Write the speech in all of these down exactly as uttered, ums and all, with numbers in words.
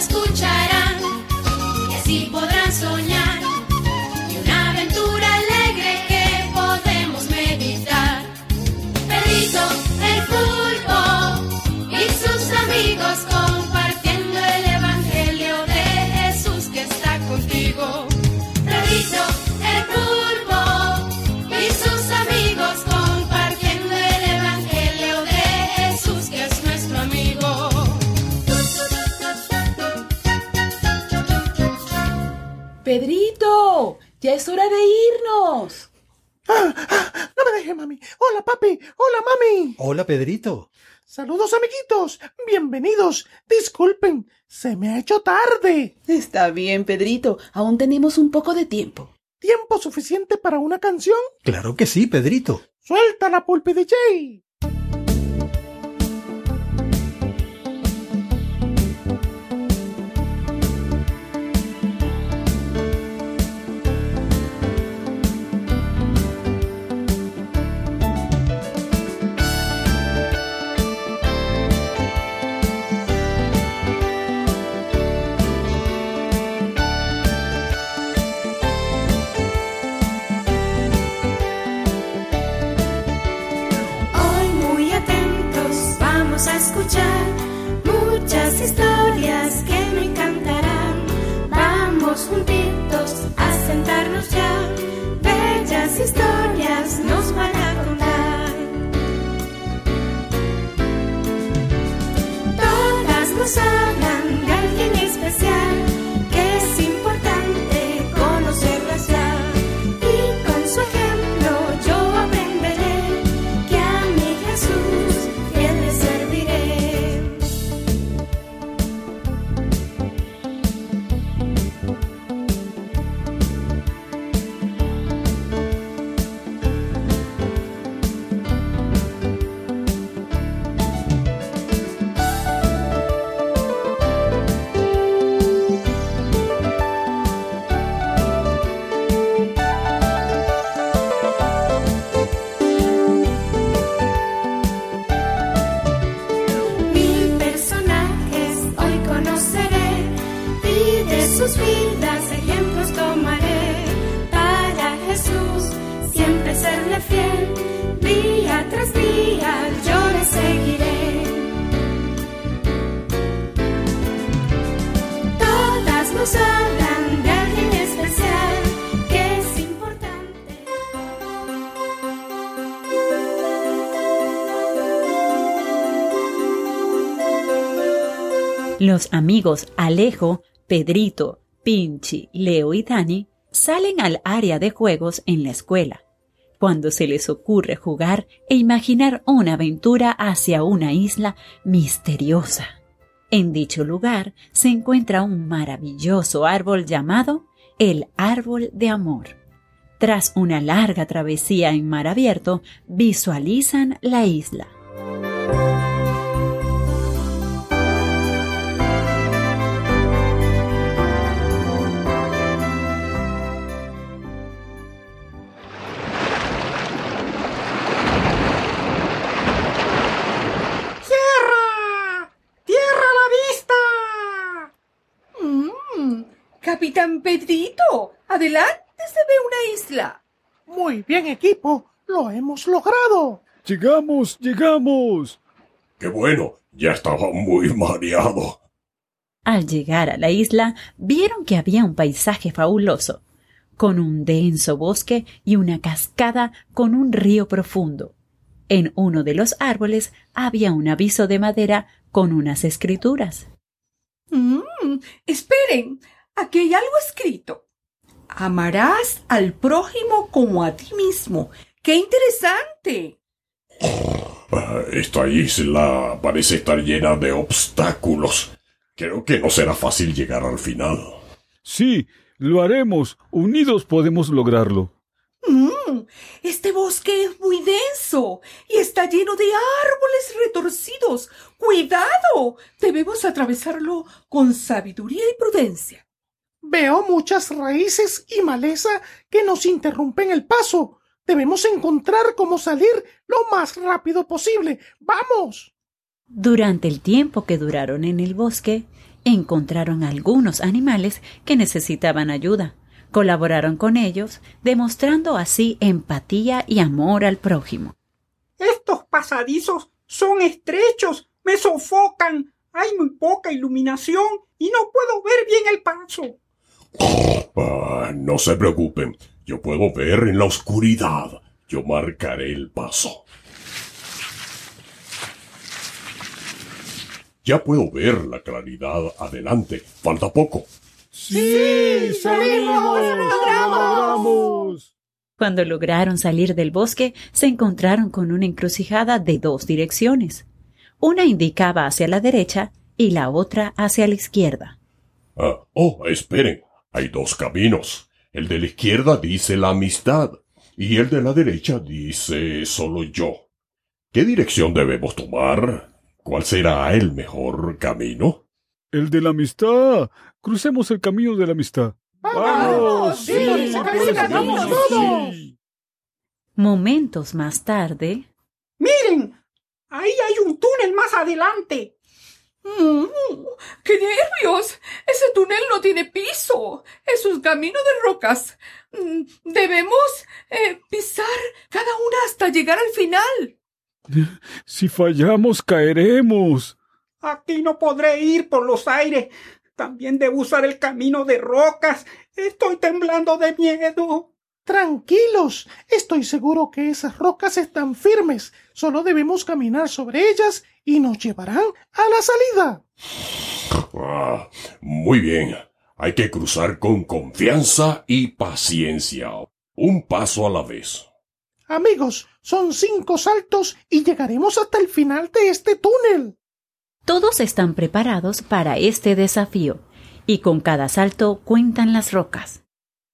escucharán y así podrán soñar y una aventura alegre que podemos meditar. Pedrito el pulpo y sus amigos compartiendo el evangelio de Jesús que está contigo. Pedrito el pulpo y sus amigos compartiendo el evangelio de Jesús que es nuestro amigo. Pedrito, ya es hora de irnos. Ah, ah, no me dejes, mami. Hola, papi. Hola, mami. Hola, Pedrito. Saludos, amiguitos. Bienvenidos. Disculpen, se me ha hecho tarde. Está bien, Pedrito, aún tenemos un poco de tiempo. ¿Tiempo suficiente para una canción? Claro que sí, Pedrito. Suéltala, Pulpi D J. A escuchar muchas historias que me encantarán. Vamos juntitos a sentarnos ya. Bellas historias nos van a contar. Todas nos hablan de alguien especial que es importante conocerlas ya. Y con su ejemplo yo aprenderé que a mi Jesús fiel le serviré. Mil personajes hoy conoceré y de sus vidas ejemplos tomaré. Para Jesús siempre serle fiel, día tras día yo le seguiré. Todas nos hablan de alguien especial que es importante. Los amigos Alejo, Pedrito, Pinchi, Leo y Dani salen al área de juegos en la escuela, cuando se les ocurre jugar e imaginar una aventura hacia una isla misteriosa. En dicho lugar se encuentra un maravilloso árbol llamado el Árbol de Amor. Tras una larga travesía en mar abierto, visualizan la isla. ¡Tierra! ¡Tierra a la vista! Mm, Capitán Pedrito, adelante se ve una isla. Muy bien, equipo. Lo hemos logrado. Llegamos, llegamos. ¡Qué bueno! Ya estaba muy mareado. Al llegar a la isla, vieron que había un paisaje fabuloso, con un denso bosque y una cascada con un río profundo. En uno de los árboles había un aviso de madera con unas escrituras. Mm, esperen, aquí hay algo escrito. Amarás al prójimo como a ti mismo. ¡Qué interesante! Ah, Esta isla parece estar llena de obstáculos. Creo que no será fácil llegar al final. Sí, lo haremos. Unidos podemos lograrlo. Mm, este bosque es muy denso y está lleno de árboles retorcidos. ¡Cuidado! Debemos atravesarlo con sabiduría y prudencia. Veo muchas raíces y maleza que nos interrumpen el paso. Debemos encontrar cómo salir lo más rápido posible. ¡Vamos! Durante el tiempo que duraron en el bosque, encontraron algunos animales que necesitaban ayuda. Colaboraron con ellos, demostrando así empatía y amor al prójimo. Estos pasadizos son estrechos, me sofocan, hay muy poca iluminación y no puedo ver bien el paso. Ah, no se preocupen, yo puedo ver en la oscuridad. Yo marcaré el paso. Ya puedo ver la claridad adelante. Falta poco. ¡Sí! ¡Salimos! ¡Lo logramos! Cuando lograron salir del bosque, se encontraron con una encrucijada de dos direcciones. Una indicaba hacia la derecha y la otra hacia la izquierda. Ah, oh, esperen. Hay dos caminos. El de la izquierda dice la amistad y el de la derecha dice solo yo. ¿Qué dirección debemos tomar? ¿Cuál será el mejor camino? El de la amistad. Crucemos el camino de la amistad. ¡Vamos! ¡Sí! ¡Sí, por ese por ese camino camino, todos! sí! Momentos más tarde, ¡Miren! Ahí hay un túnel más adelante. Mm, ¡Qué nervios! Ese túnel no tiene piso. Es un camino de rocas. Mm, Debemos eh, pisar cada una hasta llegar al final. Si fallamos, caeremos. Aquí no podré ir por los aires. También debo usar el camino de rocas. Estoy temblando de miedo. Tranquilos, estoy seguro que esas rocas están firmes. Solo debemos caminar sobre ellas y nos llevarán a la salida. Ah, muy bien. Hay que cruzar con confianza y paciencia. Un paso a la vez. Amigos, son cinco saltos y llegaremos hasta el final de este túnel. todos están preparados para este desafío y con cada salto cuentan las rocas.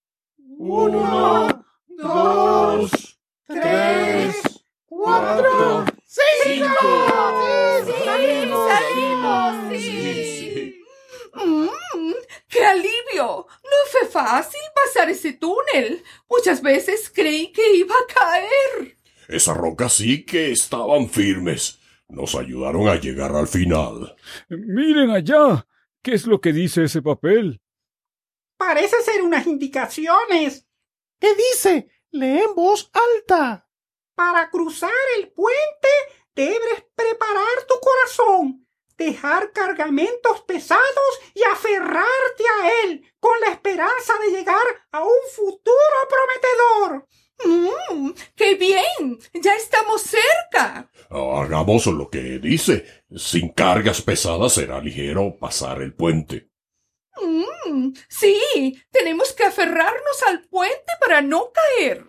Uno, dos, tres, cuatro, cinco. ¡Sí, salimos! ¡Sí! Mm, ¡Qué alivio! No fue fácil pasar ese túnel. Muchas veces creí que iba a caer. Esas rocas sí que estaban firmes. Nos ayudaron a llegar al final. Miren allá. ¿Qué es lo que dice ese papel? Parece ser unas indicaciones. ¿Qué dice? Lee en voz alta. Para cruzar el puente debes preparar tu corazón, dejar cargamentos pesados y aferrarte a él con la esperanza de llegar a un futuro prometedor. Mm, ¡Qué bien! ¡Ya estamos cerca! Hagamos lo que dice. Sin cargas pesadas será ligero pasar el puente. Mm, sí, tenemos que aferrarnos al puente para no caer.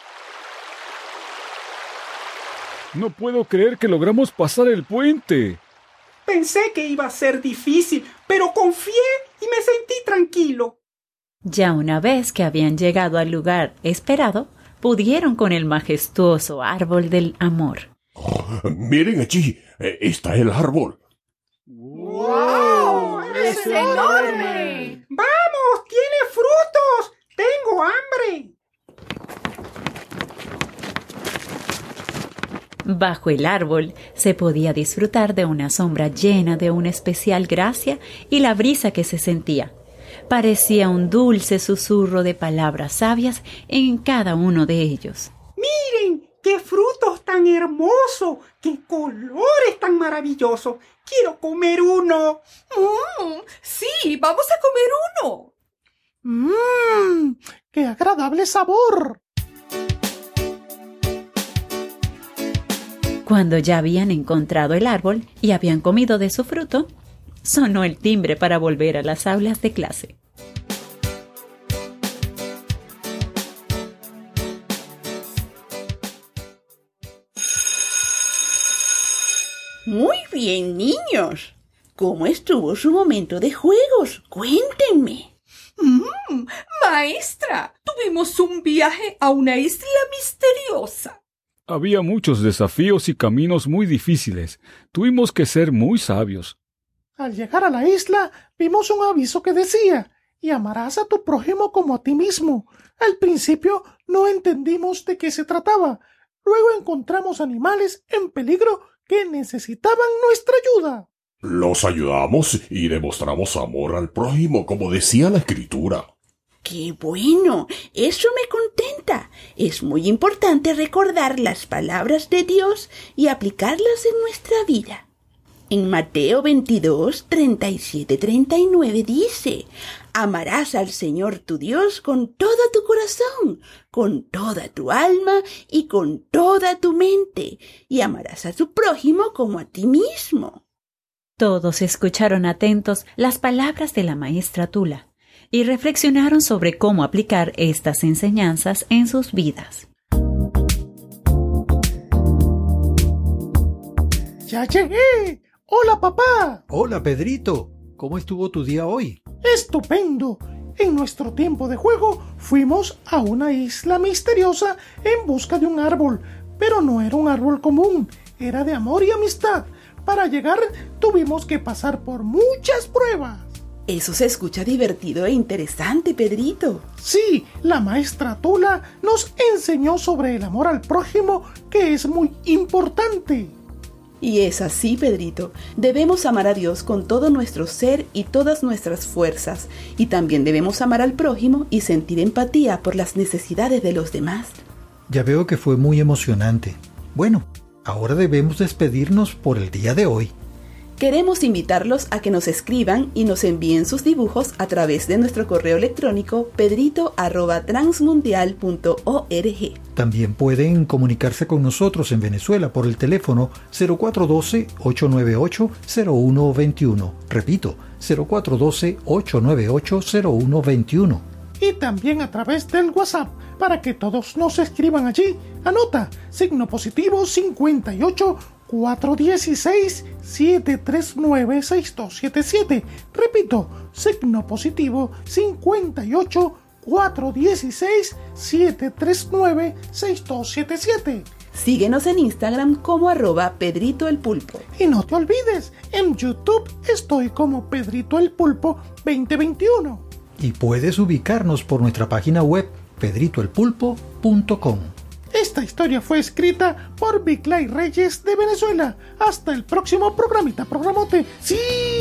No puedo creer que logramos pasar el puente. Pensé que iba a ser difícil, pero confié y me sentí tranquilo. Ya una vez que habían llegado al lugar esperado, pudieron con el majestuoso árbol del amor. Miren allí, eh, está el árbol. ¡Wow! ¡Es enorme! ¡Vamos! ¡Tiene frutos! ¡Tengo hambre! Bajo el árbol se podía disfrutar de una sombra llena de una especial gracia y la brisa que se sentía. Parecía un dulce susurro de palabras sabias en cada uno de ellos. ¡Miren! ¡Qué frutos tan hermosos! ¡Qué colores tan maravillosos! ¡Quiero comer uno! Mm, sí, vamos a comer uno. ¡Mmm! ¡Qué agradable sabor! Cuando ya habían encontrado el árbol y habían comido de su fruto, sonó el timbre para volver a las aulas de clase. Muy bien, niños. ¿Cómo estuvo su momento de juegos? Cuéntenme. Mm, maestra, tuvimos un viaje a una isla misteriosa. Había muchos desafíos y caminos muy difíciles. Tuvimos que ser muy sabios. Al llegar a la isla, vimos un aviso que decía, y amarás a tu prójimo como a ti mismo. Al principio no entendimos de qué se trataba. Luego encontramos animales en peligro que necesitaban nuestra ayuda. Los ayudamos y demostramos amor al prójimo, como decía la Escritura. ¡Qué bueno! Eso me contenta. Es muy importante recordar las palabras de Dios y aplicarlas en nuestra vida. En Mateo veintidós, treinta y siete, treinta y nueve dice: amarás al Señor tu Dios con todo tu corazón, con toda tu alma y con toda tu mente, y amarás a tu prójimo como a ti mismo. Todos escucharon atentos las palabras de la maestra Tula y reflexionaron sobre cómo aplicar estas enseñanzas en sus vidas. ¡Ya llegué! ¡Hola, papá! Hola, Pedrito. ¿Cómo estuvo tu día hoy? ¡Estupendo! En nuestro tiempo de juego fuimos a una isla misteriosa en busca de un árbol, pero no era un árbol común, era de amor y amistad. Para llegar tuvimos que pasar por muchas pruebas. Eso se escucha divertido e interesante, Pedrito. Sí, la maestra Tula nos enseñó sobre el amor al prójimo, que es muy importante. Y es así, Pedrito. Debemos amar a Dios con todo nuestro ser y todas nuestras fuerzas. Y también debemos amar al prójimo y sentir empatía por las necesidades de los demás. Ya veo que fue muy emocionante. Bueno, ahora debemos despedirnos por el día de hoy. Queremos invitarlos a que nos escriban y nos envíen sus dibujos a través de nuestro correo electrónico pedrito arroba transmundial punto org. También pueden comunicarse con nosotros en Venezuela por el teléfono cero cuatro uno dos, ocho nueve ocho, cero uno dos uno. Repito, cero cuatro uno dos, ocho nueve ocho, cero uno dos uno. Y también a través del WhatsApp, para que todos nos escriban allí. Anota, signo positivo cincuenta y ocho, cuatrocientos dieciséis, setecientos treinta y nueve, sesenta y dos setenta y siete. Repito, signo positivo cincuenta y ocho, cuatrocientos dieciséis, setecientos treinta y nueve, sesenta y dos setenta y siete. Síguenos en Instagram como arroba Pedrito el Pulpo. Y no te olvides, en YouTube estoy como Pedrito el Pulpo veinte veintiuno. Y puedes ubicarnos por nuestra página web pedrito el pulpo punto com. Esta historia fue escrita por Viclay Reyes de Venezuela. Hasta el próximo programita, programote. ¡Sí!